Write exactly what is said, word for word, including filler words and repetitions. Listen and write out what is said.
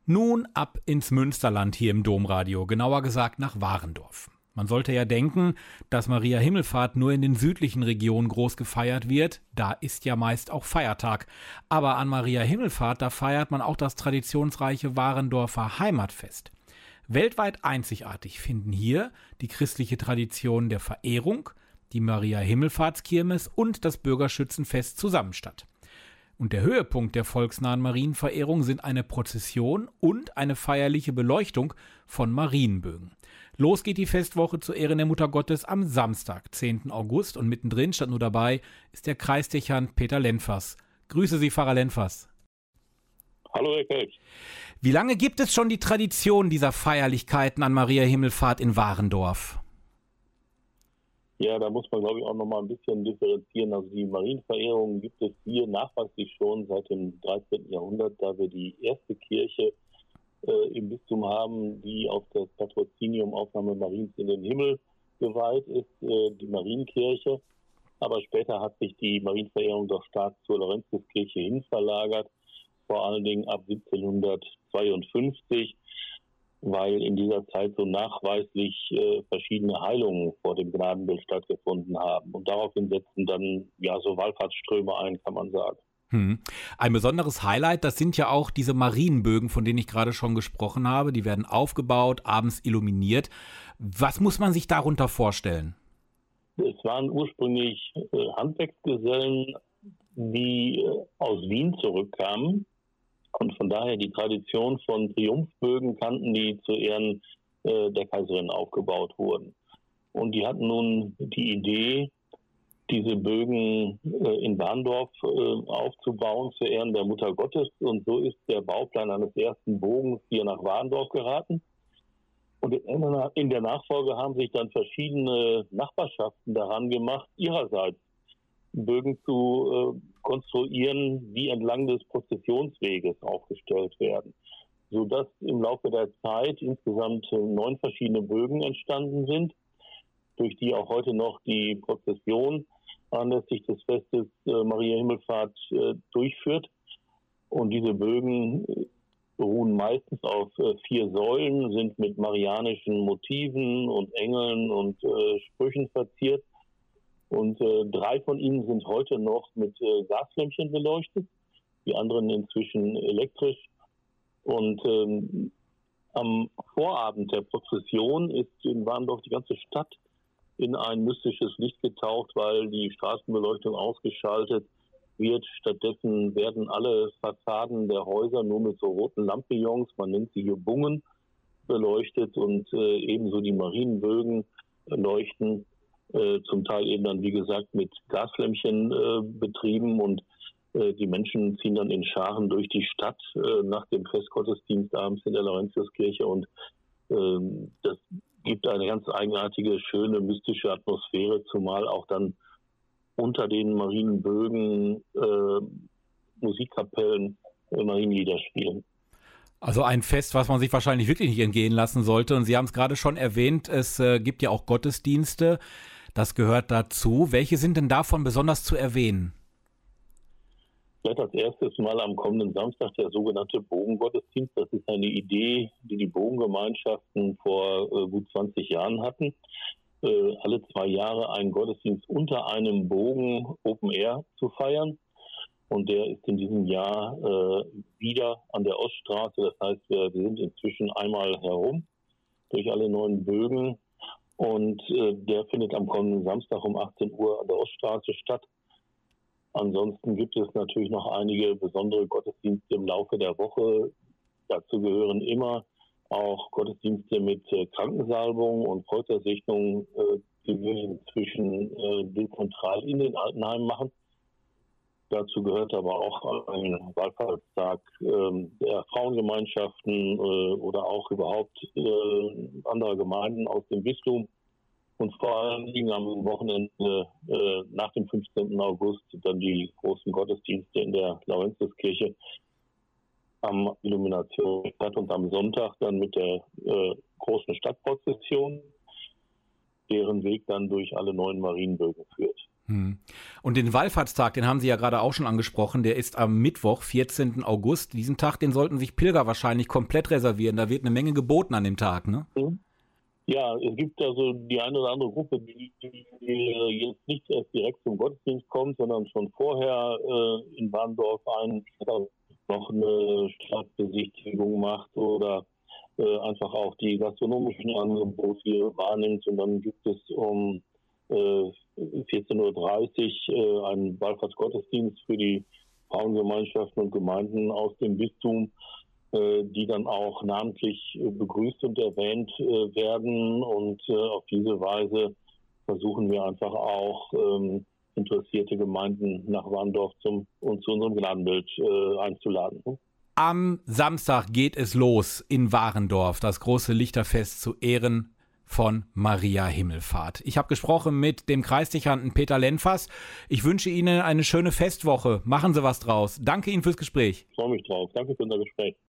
Nun ab ins Münsterland hier im Domradio, genauer gesagt nach Warendorf. Man sollte ja denken, dass Maria Himmelfahrt nur in den südlichen Regionen groß gefeiert wird. Da ist ja meist auch Feiertag. Aber an Maria Himmelfahrt, da feiert man auch das traditionsreiche Warendorfer Heimatfest. Weltweit einzigartig finden hier die christliche Tradition der Verehrung, die Maria Himmelfahrtskirmes und das Bürgerschützenfest zusammen statt. Und der Höhepunkt der volksnahen Marienverehrung sind eine Prozession und eine feierliche Beleuchtung von Marienbögen. Los geht die Festwoche zu Ehren der Mutter Gottes am Samstag, zehnten August. Und mittendrin, statt nur dabei, ist der Kreisdechant Peter Lenfers. Grüße Sie, Pfarrer Lenfers. Hallo, Herr Kelch. Wie lange gibt es schon die Tradition dieser Feierlichkeiten an Maria Himmelfahrt in Warendorf? Ja, da muss man, glaube ich, auch noch mal ein bisschen differenzieren. Also die Marienverehrung gibt es hier nachweislich schon seit dem dreizehnten Jahrhundert, da wir die erste Kirche äh, im Bistum haben, die auf das Patrozinium Aufnahme Mariens in den Himmel geweiht ist, äh, die Marienkirche. Aber später hat sich die Marienverehrung doch stark zur Laurentiuskirche hin verlagert, vor allen Dingen ab siebzehnhundertzweiundfünfzig. Weil in dieser Zeit so nachweislich äh, verschiedene Heilungen vor dem Gnadenbild stattgefunden haben. Und daraufhin setzten dann ja so Wallfahrtsströme ein, kann man sagen. Hm. Ein besonderes Highlight, das sind ja auch diese Marienbögen, von denen ich gerade schon gesprochen habe. Die werden aufgebaut, abends illuminiert. Was muss man sich darunter vorstellen? Es waren ursprünglich äh, Handwerksgesellen, die äh, aus Wien zurückkamen. Und von daher die Tradition von Triumphbögen kannten, die zu Ehren äh, der Kaiserin aufgebaut wurden. Und die hatten nun die Idee, diese Bögen äh, in Warendorf äh, aufzubauen zu Ehren der Mutter Gottes. Und so ist der Bauplan eines ersten Bogens hier nach Warendorf geraten. Und in der Nachfolge haben sich dann verschiedene Nachbarschaften daran gemacht, ihrerseits Bögen zu äh, konstruieren, die entlang des Prozessionsweges aufgestellt werden, sodass im Laufe der Zeit insgesamt äh, neun verschiedene Bögen entstanden sind, durch die auch heute noch die Prozession anlässlich des Festes äh, Maria Himmelfahrt äh, durchführt. Und diese Bögen äh, beruhen meistens auf äh, vier Säulen, sind mit marianischen Motiven und Engeln und äh, Sprüchen verziert. Und äh, drei von ihnen sind heute noch mit äh, Gaslämpchen beleuchtet, die anderen inzwischen elektrisch. Und ähm, am Vorabend der Prozession ist in Warendorf die ganze Stadt in ein mystisches Licht getaucht, weil die Straßenbeleuchtung ausgeschaltet wird. Stattdessen werden alle Fassaden der Häuser nur mit so roten Lampions, man nennt sie hier Bungen, beleuchtet und äh, ebenso die Marienbögen leuchten. Äh, zum Teil eben dann, wie gesagt, mit Gasflämmchen äh, betrieben und äh, die Menschen ziehen dann in Scharen durch die Stadt äh, nach dem Festgottesdienst abends in der Laurentiuskirche und äh, das gibt eine ganz eigenartige, schöne, mystische Atmosphäre, zumal auch dann unter den Marienbögen äh, Musikkapellen äh, Marienlieder spielen. Also ein Fest, was man sich wahrscheinlich wirklich nicht entgehen lassen sollte. Und Sie haben es gerade schon erwähnt, es äh, gibt ja auch Gottesdienste. Das gehört dazu. Welche sind denn davon besonders zu erwähnen? Vielleicht als erstes mal am kommenden Samstag der sogenannte Bogengottesdienst. Das ist eine Idee, die die Bogengemeinschaften vor äh, gut zwanzig Jahren hatten. Äh, alle zwei Jahre einen Gottesdienst unter einem Bogen Open Air zu feiern. Und der ist in diesem Jahr äh, wieder an der Oststraße. Das heißt, wir, wir sind inzwischen einmal herum durch alle neun Bögen. Und äh, der findet am kommenden Samstag um achtzehn Uhr an der Oststraße statt. Ansonsten gibt es natürlich noch einige besondere Gottesdienste im Laufe der Woche. Dazu gehören immer auch Gottesdienste mit äh, Krankensalbung und Kreuzersegnung, äh, die wir inzwischen äh, dezentral in den Altenheimen machen. Dazu gehört aber auch ein Wallfahrtstag äh, der Frauengemeinschaften äh, oder auch überhaupt äh, anderer Gemeinden aus dem Bistum. Und vor allen Dingen am Wochenende äh, nach dem fünfzehnten August dann die großen Gottesdienste in der Laurentiuskirche am Illuminationsstadt und am Sonntag dann mit der äh, großen Stadtprozession, deren Weg dann durch alle neun Marienbögen führt. Und den Wallfahrtstag, den haben Sie ja gerade auch schon angesprochen, der ist am Mittwoch, vierzehnten August. Diesen Tag, den sollten sich Pilger wahrscheinlich komplett reservieren. Da wird eine Menge geboten an dem Tag, ne? Ja, es gibt also die eine oder andere Gruppe, die, die jetzt nicht erst direkt zum Gottesdienst kommt, sondern schon vorher äh, in Warndorf ein, noch eine Stadtbesichtigung macht oder äh, einfach auch die gastronomischen Angebote wahrnimmt. Und dann gibt es um vierzehn Uhr dreißig äh, einen Wallfahrtsgottesdienst für die Frauengemeinschaften und Gemeinden aus dem Bistum, äh, die dann auch namentlich äh, begrüßt und erwähnt äh, werden. Und äh, auf diese Weise versuchen wir einfach auch ähm, interessierte Gemeinden nach Warndorf zum, und zu unserem Gnadenbild äh, einzuladen. Am Samstag geht es los in Warendorf, das große Lichterfest zu Ehren von Maria Himmelfahrt. Ich habe gesprochen mit dem Kreisdechanten Peter Lenfas. Ich wünsche Ihnen eine schöne Festwoche. Machen Sie was draus. Danke Ihnen fürs Gespräch. Ich freue mich drauf. Danke für unser Gespräch.